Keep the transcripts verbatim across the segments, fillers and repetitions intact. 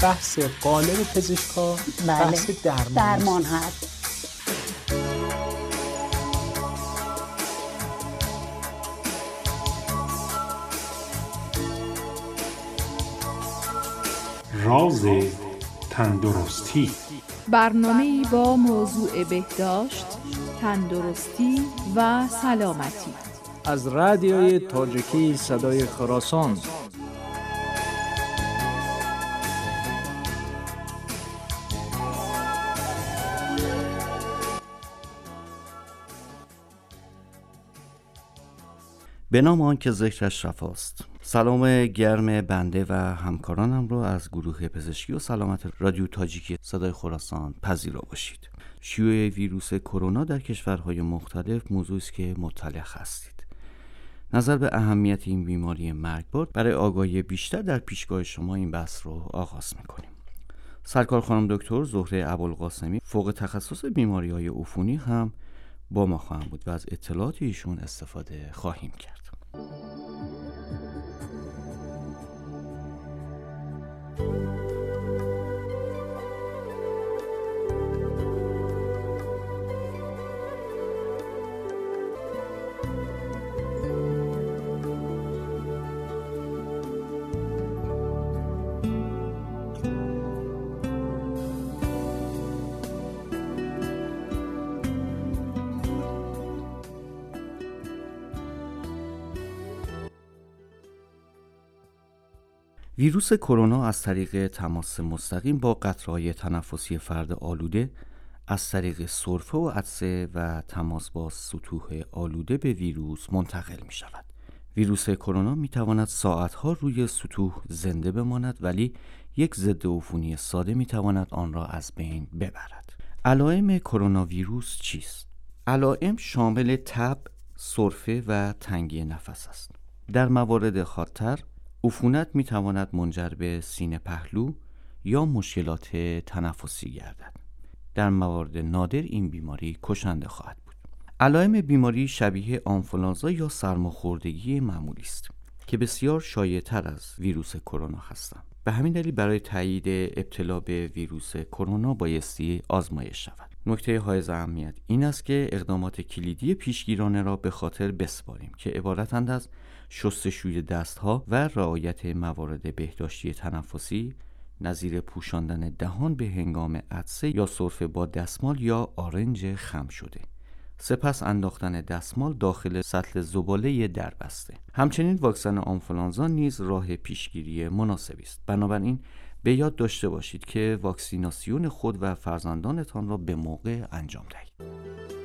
بحث قالب پزشکا بله. بحث درمان, درمان هست. راز تندرستی، برنامه‌ای با موضوع بهداشت، تندرستی و سلامتی از رادیوی تاجیکی صدای خراسان. به نام آن که ذکرش رفاست. سلام گرم بنده و همکارانم رو از گروه پزشکی و سلامت رادیو تاجیکی صدای خراسان پذیرا باشید. شیوع ویروس کرونا در کشورهای مختلف موضوعی است که مطلع هستید. نظر به اهمیت این بیماری مرگبار، برای آگاهی بیشتر در پیشگاه شما این بحث رو آغاز می‌کنیم. سرکار خانم دکتر زهره ابوالقاسمی، فوق تخصص بیماری‌های عفونی، هم با ما خواهند بود و از اطلاعات ایشون استفاده خواهیم کرد. ویروس کرونا از طریق تماس مستقیم با قطره‌های تنفسی فرد آلوده از طریق سرفه و عطسه و تماس با سطوح آلوده به ویروس منتقل می شود. ویروس کرونا می تواند ساعتها روی سطوح زنده بماند، ولی یک ضد عفونی ساده می تواند آن را از بین ببرد. علائم کرونا ویروس چیست؟ علائم شامل تب، سرفه و تنگی نفس است. در موارد خطر عفونت می تواند منجر به سینه پهلو یا مشکلات تنفسی گردد. در موارد نادر این بیماری کشنده خواهد بود. علائم بیماری شبیه آنفولانزا یا سرماخوردگی معمولی است که بسیار شایع‌تر از ویروس کرونا هستند. به همین دلیل برای تایید ابتلا به ویروس کرونا بایستی آزمایش شود. نکته حائز اهمیت این است که اقدامات کلیدی پیشگیرانه را به خاطر بسپاریم که عبارتند از شستشوی دستها و رعایت موارد بهداشتی تنفسی نظیر پوشاندن دهان به هنگام عطسه یا سرفه با دستمال یا آرنج خم شده، سپس انداختن دستمال داخل سطل زباله دربسته. همچنین واکسن آنفولانزا نیز راه پیشگیری مناسبی است. بنابراین به یاد داشته باشید که واکسیناسیون خود و فرزندانتان را به موقع انجام دهید.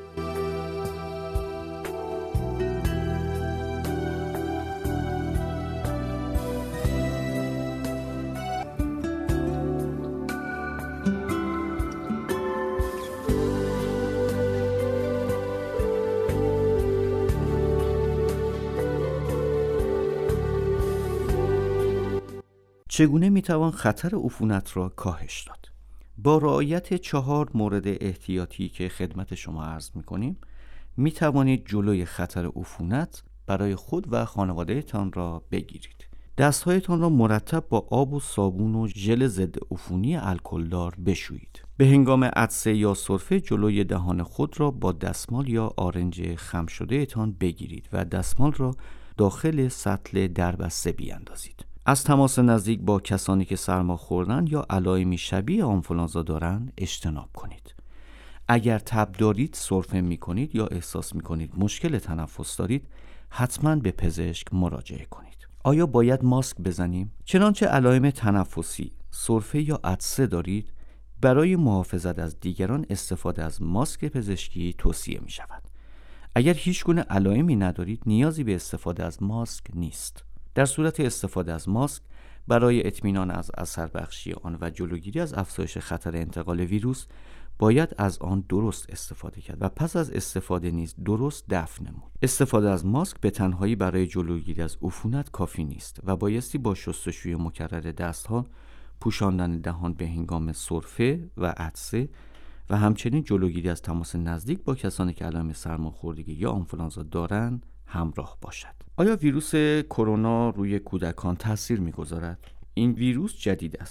چگونه میتوان خطر عفونت را کاهش داد؟ با رعایت چهار مورد احتیاطی که خدمت شما عرض میکنیم می توانید جلوی خطر عفونت برای خود و خانوادهتان را بگیرید. دستهایتان را مرتب با آب و صابون و ژل ضد عفونی الکلدار بشویید. به هنگام عطسه یا سرفه جلوی دهان خود را با دستمال یا آرنج خم شده تان بگیرید و دستمال را داخل سطل دربسته بیاندازید. از تماس نزدیک با کسانی که سرما خوردن یا علائمی شبیه آنفولانزا دارند اجتناب کنید. اگر تب دارید، سرفه می کنید یا احساس می کنید مشکل تنفس دارید، حتما به پزشک مراجعه کنید. آیا باید ماسک بزنیم؟ چنانچه علائم تنفسی، سرفه یا عطسه دارید، برای محافظت از دیگران استفاده از ماسک پزشکی توصیه می شود. اگر هیچ گونه علائمی ندارید، نیازی به استفاده از ماسک نیست. در صورت استفاده از ماسک برای اطمینان از اثر بخشی آن و جلوگیری از افزایش خطر انتقال ویروس باید از آن درست استفاده کرد و پس از استفاده نیز درست دفع نمود. استفاده از ماسک به تنهایی برای جلوگیری از عفونت کافی نیست و بایستی با شستشوی مکرر دستها، پوشاندن دهان به هنگام سرفه و عطسه و همچنین جلوگیری از تماس نزدیک با کسانی که علائم سرماخوردگی یا آنفولانزا دارند همراه باشد. آیا ویروس کرونا روی کودکان تاثیر می‌گذارد؟ این ویروس جدید است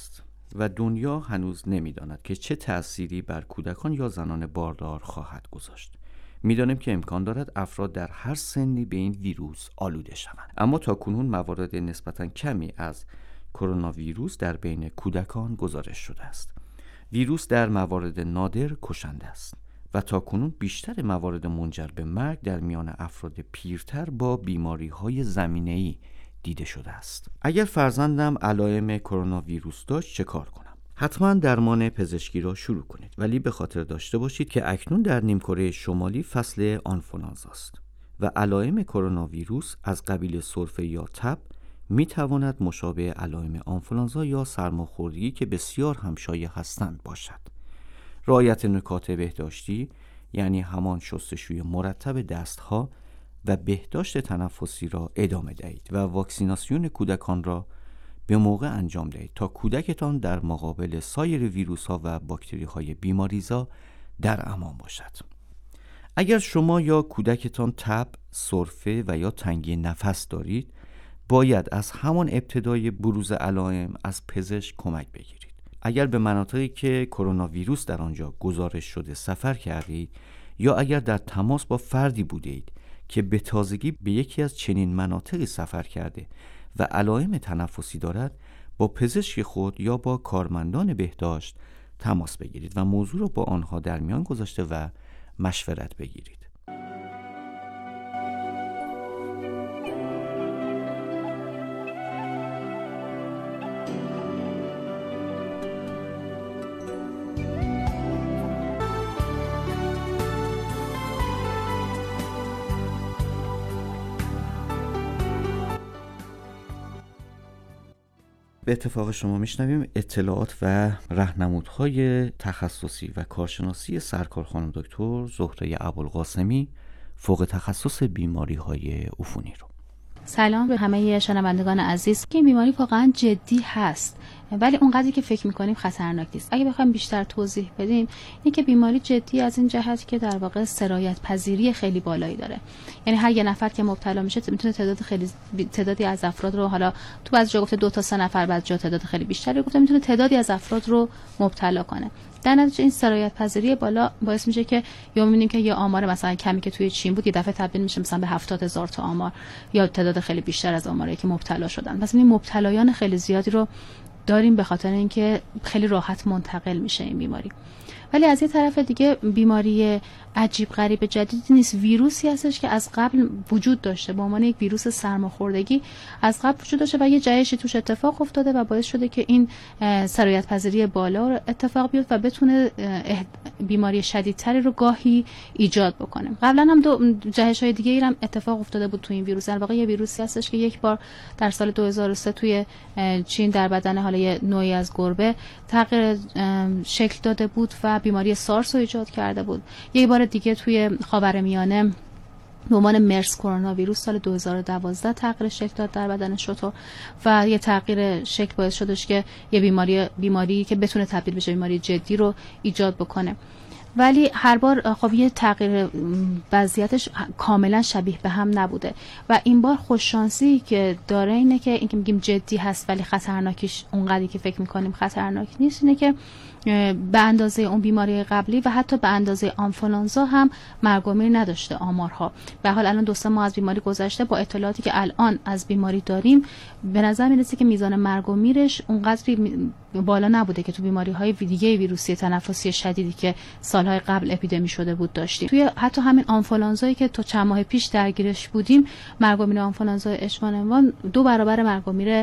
و دنیا هنوز نمی‌داند که چه تأثیری بر کودکان یا زنان باردار خواهد گذاشت. می‌دانیم که امکان دارد افراد در هر سنی به این ویروس آلوده شوند، اما تاکنون موارد نسبتاً کمی از کرونا ویروس در بین کودکان گزارش شده است. ویروس در موارد نادر کشنده است و تاکنون بیشتر موارد منجر به مرگ در میان افراد پیرتر با بیماری‌های زمینه‌ای دیده شده است. اگر فرزندم علائم کرونا ویروس داشت چه کار کنم؟ حتما درمان پزشکی را شروع کنید، ولی به خاطر داشته باشید که اکنون در نیمکره شمالی فصل آنفولانزا است و علائم کرونا ویروس از قبیل سرفه یا تب می تواند مشابه علائم آنفولانزا یا سرماخوردگی که بسیار هم شایع هستند باشد. رعایت نکات بهداشتی یعنی همان شستشوی مرتب دستها و بهداشت تنفسی را ادامه دهید و واکسیناسیون کودکان را به موقع انجام دهید تا کودکتان در مقابل سایر ویروس ها و باکتری های بیماریزا در امان باشد. اگر شما یا کودکتان تب، سرفه و یا تنگی نفس دارید، باید از همان ابتدای بروز علائم از پزشک کمک بگیرید. اگر به مناطقی که کرونا ویروس در آنجا گزارش شده سفر کردید یا اگر در تماس با فردی بودید که به تازگی به یکی از چنین مناطقی سفر کرده و علائم تنفسی دارد، با پزشک خود یا با کارمندان بهداشت تماس بگیرید و موضوع را با آنها در میان گذاشته و مشورت بگیرید. به اتفاق شما میشنویم اطلاعات و راهنمودهای تخصصی و کارشناسی سرکار خانم دکتر زهره ابوالقاسمی، فوق تخصص بیماری‌های عفونی رو. سلام به همه شنوندگان عزیز. که این بیماری واقعا جدی هست، ولی اونقدری که فکر می‌کنیم خطرناک نیست. اگه بخوایم بیشتر توضیح بدیم، اینه که بیماری جدی از این جهت که در واقع سرایت پذیری خیلی بالایی داره. یعنی هر یه نفر که مبتلا میشه میتونه تعداد خیلی تعدادی از افراد رو، حالا تو بعضی جا گفته دو تا سه نفر، بعضی جا تعداد خیلی بیشتری گفته، میتونه تعدادی از افراد رو مبتلا کنه. در نتیجه این سرایت پذیری بالا باعث میشه که یا می‌بینیم که یه آمار مثلا کمی که توی چین بود یه دفعه تبدیل میشه مثلا به هفتاد هزار تا آمار، یا تعداد خیلی بیشتر از آماری که مبتلا شدن. پس این مبتلایان خیلی زیادی رو داریم به خاطر اینکه خیلی راحت منتقل میشه این بیماری. ولی از یه طرف دیگه بیماری عجیب غریب جدیدی نیست، ویروسی هستش که از قبل وجود داشته، به عنوان یک ویروس سرماخوردگی از قبل وجود داشته و یه جهشی توش اتفاق افتاده و باعث شده که این سرایت پذیری بالا رو اتفاق بیفته و بتونه بیماری شدیدتری رو گاهی ایجاد بکنه. قبلا هم دو جهش های دیگه ای هم اتفاق افتاده بود تو این ویروس. در واقع یه ویروسی هستش که یک بار در سال دو هزار و سه توی چین در بدن حالا یه نوعی از گربه تغییر شکل داده بود و بیماری سارس رو ایجاد کرده بود. یک بار دیگه توی خاورمیانه به عنوان مرس کرونا ویروس سال دو هزار و دوازده تغییر شکل داد در بدن شتر و یه تغییر شکل باعث شدش که یه بیماری بیماری که بتونه تبدیل بشه بیماری جدی رو ایجاد بکنه. ولی هر بار خب یه تغییر وضعیتش کاملا شبیه به هم نبوده و این بار خوششانسی که داره اینه که اینکه میگیم جدی هست ولی خطرناکیش اونقدری که فکر میکنیم خطرناک نیست، اینه که به اندازه اون بیماری قبلی و حتی به اندازه آنفولانزا هم مرگ و میر نداشته آمارها. به حال الان دو سه ماه از بیماری گذشته، با اطلاعاتی که الان از بیماری داریم به نظر میرسه که میزان مرگ و میرش اونقدری بالا نبوده که تو بیماری‌های دیگه ویروسی تنفسی شدیدی که سالهای قبل اپیدمی شده بود داشتیم. توی حتی همین آنفولانزایی که تو چند ماه پیش درگیرش بودیم، مرگ و میر آنفولانزای اچ وان ان وان دو برابر مرگ و میر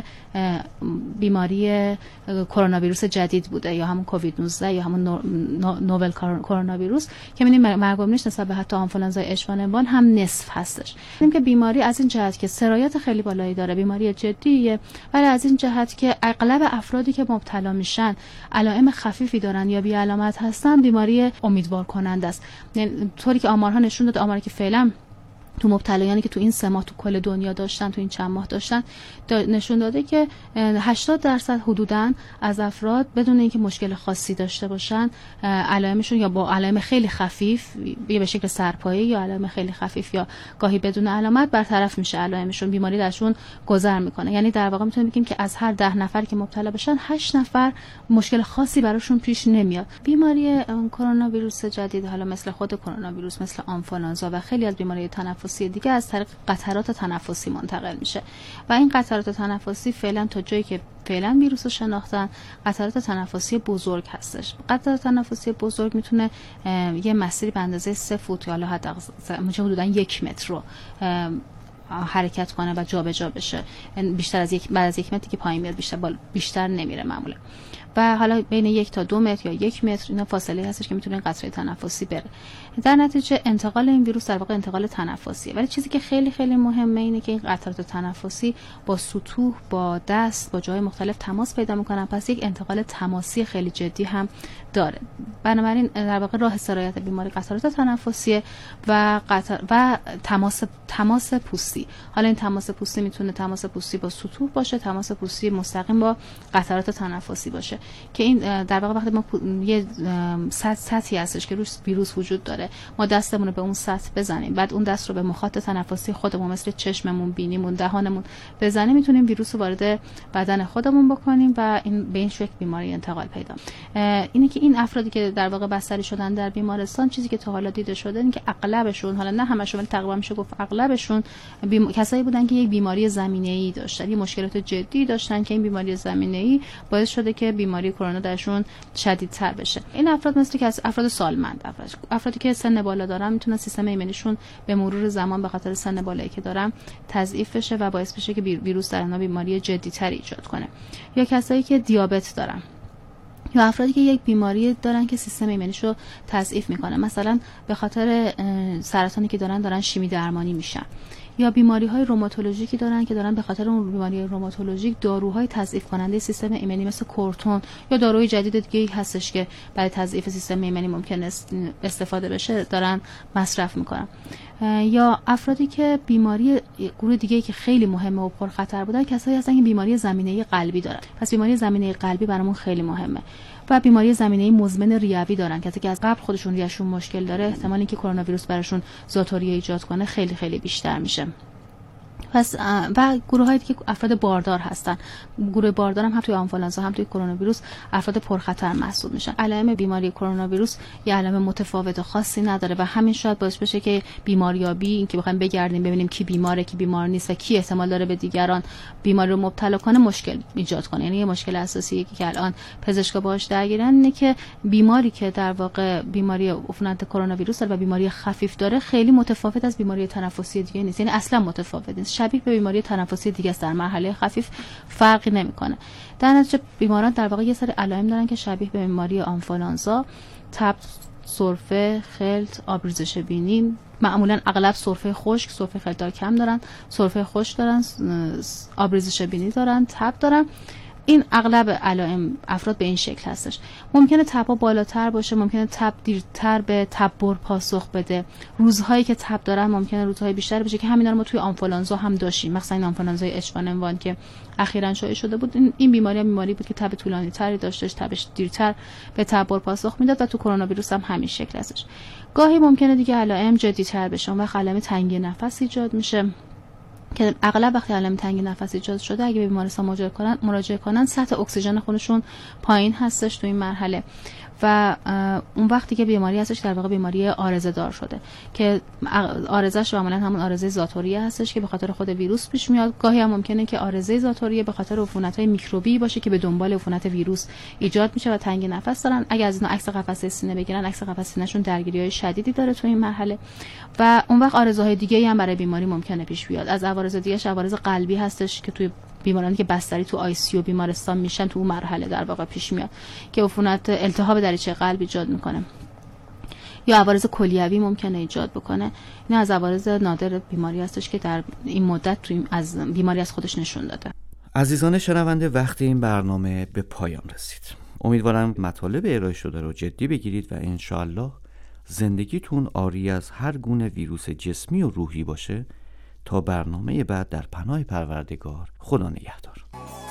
بیماری کرونا ویروس جدید بوده یا همون کووید نوزده یا همون نوول کرونا ویروس که می‌بینیم مرگ و میرش نسبت به حتی آنفولانزای اچ وان ان وان هم نصف هستش. می‌بینیم که بیماری از این جهت که سرایت خیلی بالایی داره، بیماری جدیه، ولی از این جهت که اغلب افرادی که مبتلا میشن علائم خفیفی دارن یا بی علامت هستن، بیماری امیدوار کننده است. یعنی طوری که آمارها نشون داده، آماری که فعلا تو مبتلایانی که تو این سه ماه تو کل دنیا داشتن، تو این چند ماه داشتن، نشون داده که هشتاد درصد حدوداً از افراد بدون اینکه مشکل خاصی داشته باشن، علائمشون یا با علائم خیلی خفیف یا به شکل سرپایی یا علائم خیلی خفیف یا گاهی بدون علامت برطرف میشه، علائمشون بیماری درشون گذر میکنه. یعنی در واقع میتونیم بگیم که از هر ده نفر که مبتلا بشن هشت نفر مشکل خاصی براشون پیش نمیاد. بیماری کرونا ویروس جدید، حالا مثل خود کرونا ویروس، مثل آنفولانزا و خیلی از بیماری تنفسی دیگه، از طریق قطرات تنفسی منتقل میشه و این قطرات تنفسی فعلا تا جایی که فعلا ویروس رو شناختن قطرات تنفسی بزرگ هستش. قطرات تنفسی بزرگ میتونه یه مسیری به اندازه سه فوت یا حتی حدودا یک متر رو حرکت کنه و جابجا بشه. بیشتر از یک بعد از یک متری که پایین میاد بیشتر بال... بیشتر نمیره معمولا. و حالا بین یک تا دو متر یا یک متر اینا فاصله هستش که میتونه قطره تنفسی بره. در نتیجه انتقال این ویروس در واقع انتقال تنفسیه. ولی چیزی که خیلی خیلی مهمه اینه که این قطرات تنفسی با سطوح، با دست، با جای مختلف تماس پیدا میکنن، پس یک انتقال تماسی خیلی جدی هم داره. بنابراین در واقع راه سرایت بیماری قطرات تنفسیه و قطر و تماس تماس پوستی. حالا این تماس پوستی میتونه تماس پوستی با سطوح باشه، تماس پوستی مستقیم با قطرات تنفسی باشه که این در واقع وقتی ما یه سطحی هستش که روش ویروس وجود داره، ما دستمون رو به اون سطح بزنیم، بعد اون دست رو به مخاط تنفسی خودمون مثل چشممون، بینیمون، دهانمون بزنیم، میتونیم ویروس رو وارد بدن خودمون بکنیم و این به این شکل بیماری انتقال پیدا. اینه که این افرادی که در واقع بستری شدن در بیمارستان، چیزی که تا حالا دیده شده اینه که اغلبشون، حالا نه همشون ولی تقریبا میشه گفت اغلبشون بیم... کسایی بودن که یک بیماری زمینه‌ای داشتن، یه مشکلات جدی داشتن که این بیماری زمینه‌ای باعث شده که بیماری کرونا درشون شدیدتر بشه. این افراد مثل که افراد سالمند، افراد افرادی که سن بالا دارن، میتونن سیستم ایمنیشون به مرور زمان به خاطر سن بالایی که دارن تضعیف بشه و باعث بشه که ویروس در اونها بیماری جدی‌تر ایجاد کنه. یا کسایی که دیابت دارن، یا افرادی که یک بیماری دارن که سیستم ایمنیشو تضعیف میکنه، مثلا به خاطر سرطانی که دارن دارن شیمی درمانی میشن، یا بیماری‌های روماتولوژیکی دارن که دارن به خاطر اون بیماری روماتولوژیک داروهای تضعیف کننده سیستم ایمنی مثل کورتون یا داروی جدید دیگه هستش که برای تضعیف سیستم ایمنی ممکن است استفاده بشه دارن مصرف میکنن. یا افرادی که بیماری گروه دیگه‌ای که خیلی مهمه و پرخطر بودن، کسایی هستن که بیماری زمینه قلبی دارن. پس بیماری زمینه قلبی برامون خیلی مهمه. و بیماری زمینه مزمن ریوی دارن، کسی که از قبل خودشون ریشون مشکل داره، احتمال اینکه کرونا ویروس براشون ذات‌الریه ایجاد کنه خیلی خیلی بیشتر میشه. پس و گروه هایی که افراد باردار هستن، گروه باردار هم هم توی آنفولانزا هم توی کرونا ویروس افراد پرخطر محسوب میشن. علائم بیماری کرونا ویروس یه علائم متفاوت و خاصی نداره و همین شاید باعث بشه که بیماریابی، اینکه بخوایم بگردیم ببینیم کی بیماره کی بیمار نیست و کی احتمال داره به دیگران بیماری رو مبتلا کنه، مشکل ایجاد کنه. یعنی یه مشکل اساسی که الان پزشکا باهاش درگیرن اینه که بیماری که در واقع بیماری عفونت کرونا ویروس و بیماری خفیف داره خیلی متفاوت از بیماری تنفسی دیگه نیست، یعنی اصلا متفاوت نیست، شبیه به بیماری تنفسی دیگه است، در مرحله خفیف فرقی نمیکنه. در نتیجه بیماران در واقع یه سری علائم دارن که شبیه به بیماری آنفولانزا، تب، سرفه، خلط، آبریزش بینی، معمولا اغلب سرفه خشک، سرفه خلطدار کم دارن، سرفه خشک دارن، آبریزش بینی دارن، تب دارن. این اغلب علائم افراد به این شکل هستش. ممکنه تب‌ها بالاتر باشه، ممکنه تب دیرتر به تبر پاسخ بده. روزهایی که تب دارن ممکنه روزهای بیشتر بشه که همینا رو ما توی آنفولانزا هم داشتیم، مثلا این آنفولانزای اچ وان ان وان که اخیراً شایع شده بود. این, این بیماری هم بیماری بود که تب طولانی تری داشتش، تبش دیرتر به تبر پاسخ میداد و تو کرونا ویروس هم همین شکل هستش. گاهی ممکنه دیگه علائم جدی‌تر بشه، اون وقت علائم تنگی نفس ایجاد میشه که اغلب وقتی علائم تنگی نفس ایجاد شده اگه به بیمارستان مراجعه کنن مراجعه کنن سطح اکسیژن خودشون پایین هستش تو این مرحله و اون وقتی که بیماری هستش در واقع بیماری عارضه دار شده که عارضه‌اش معمولا همون عارضه ذات‌الریه هستش که به خاطر خود ویروس پیش میاد. گاهی هم ممکنه که عارضه ذات‌الریه به خاطر عفونت‌های میکروبی باشه که به دنبال عفونت ویروس ایجاد میشه و تنگی نفس دارن. اگه از اینا عکس قفسه سینه بگیرن، عکس قفسه سینه‌شون درگیری‌های شدیدی داره تو این مرحله و اون وقت عارضه‌های دیگه‌ای هم برای بیماری ممکنه پیش بیاد. از عوارض دیگه‌اش عوارض قلبی هستش که توی بیمارانی که بستری تو آی سی یو بیمارستان میشن تو اون مرحله در واقع پیش میاد که عفونت التهاب دریچه قلب ایجاد میکنه یا عوارض کلیوی ممکنه ایجاد بکنه. این از عوارض نادر بیماری هستش که در این مدت تو از بیماری از خودش نشون داده. عزیزان شنونده، وقت این برنامه به پایان رسید. امیدوارم مطالب ارائه شده رو جدی بگیرید و انشاءالله زندگیتون آری از هر گونه ویروس جسمی و روحی باشه. تا برنامه بعد، در پناه پروردگار. خدا نگهدار.